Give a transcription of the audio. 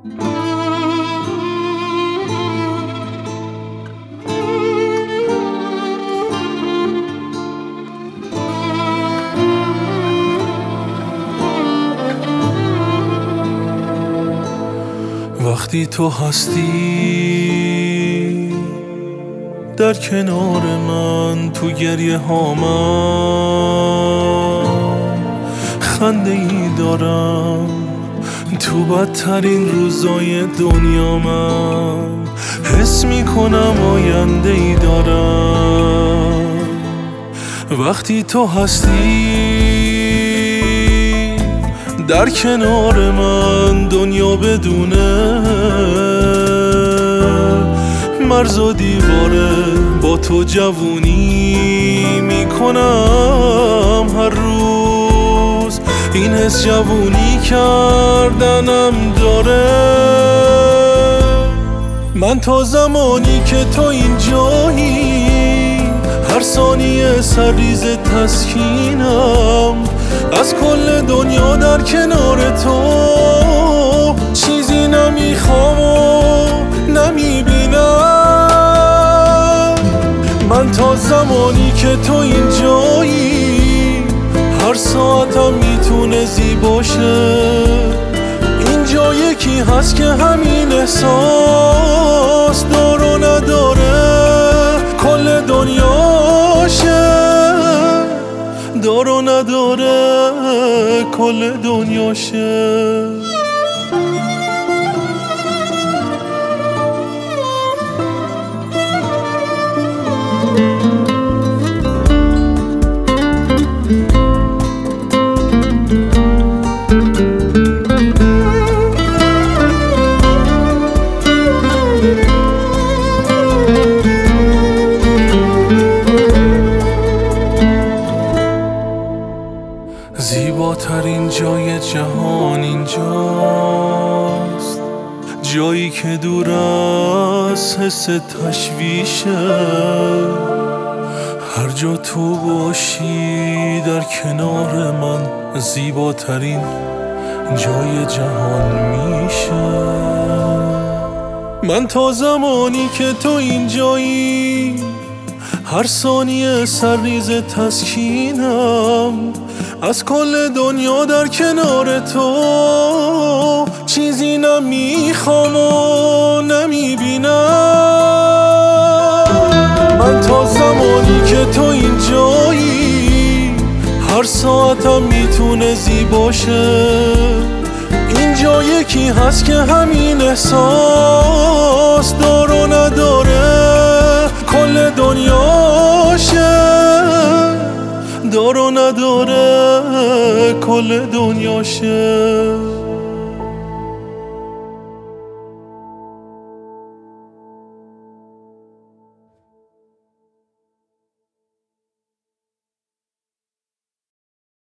وقتی تو هستی در کنار من، تو گریه هامم خنده ای دارم، تو بدترین روزای دنیا من حس میکنم آینده ای دارم. وقتی تو هستی در کنار من، دنیا بدونه مرز و دیواره، با تو جوونی میکنم هر روز، این حس جوونی کردنم داره. من تا زمانی که تو اینجایی، هر ثانیه سرریز تسکینم، از کل دنیا در کنار تو چیزی نمیخوام و نمیبینم. من تا زمانی که تو اینجایی، هر ساعتم میتونه زیباشه، اینجا یکی هست که همین احساس دار و نداره، کل دنیاشه، دار و نداره، کل دنیاشه. زیباترین جای جهان اینجاست، جایی که دور از حس تشویشه. هر جا تو باشی در کنار من، زیباترین جای جهان میشه. من تا زمانی که تو اینجایی، هر ثانیه سرریز تسکینم، از کل دنیا در کنار تو چیزی نمیخوام و نمیبینم. من تا زمانی که تو اینجایی، هر ساعتم میتونه زیباشه، اینجا یکی هست که همین احساس دار و نداره، کل دنیاشه، دار و نداره، کل دنیاشه.